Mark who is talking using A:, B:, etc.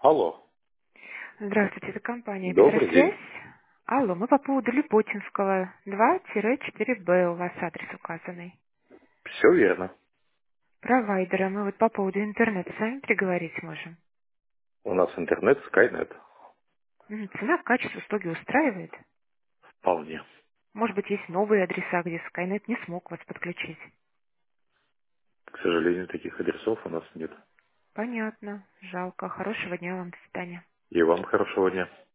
A: Алло,
B: Здравствуйте, это компания
A: добрый
B: «Петросвязь».
A: день.
B: Алло, мы по поводу Липутинского, 2-4Б у вас адрес указанный.
A: Все верно.
B: Провайдера, мы вот по поводу интернета с вами переговорить можем.
A: У нас интернет Skynet.
B: Цена, качество, услуги устраивает?
A: Вполне.
B: Может быть, есть новые адреса, где Skynet не смог вас подключить?
A: К сожалению, таких адресов у нас нет.
B: Понятно, жалко. Хорошего дня вам, до свидания.
A: И вам хорошего дня.